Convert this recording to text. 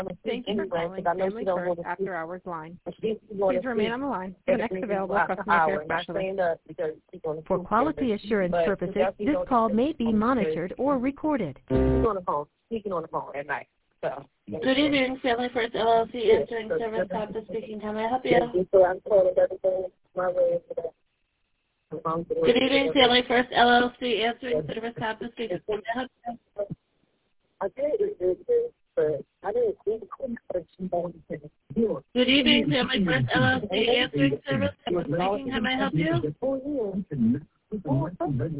Thank you for calling Family First After Hours line. Please remain on the line for the next available customer care specialist. For quality assurance purposes, this call may be monitored or recorded. Speaking on the phone at night. So. Good evening, Family First LLC answering service. Tabitha speaking. How may I help you? Good evening, Family First LLC answering service. Tabitha speaking. How may I help you? I did, but I didn't see the question. Good evening, Family First LLC answering service. Tabitha speaking. How may I help you?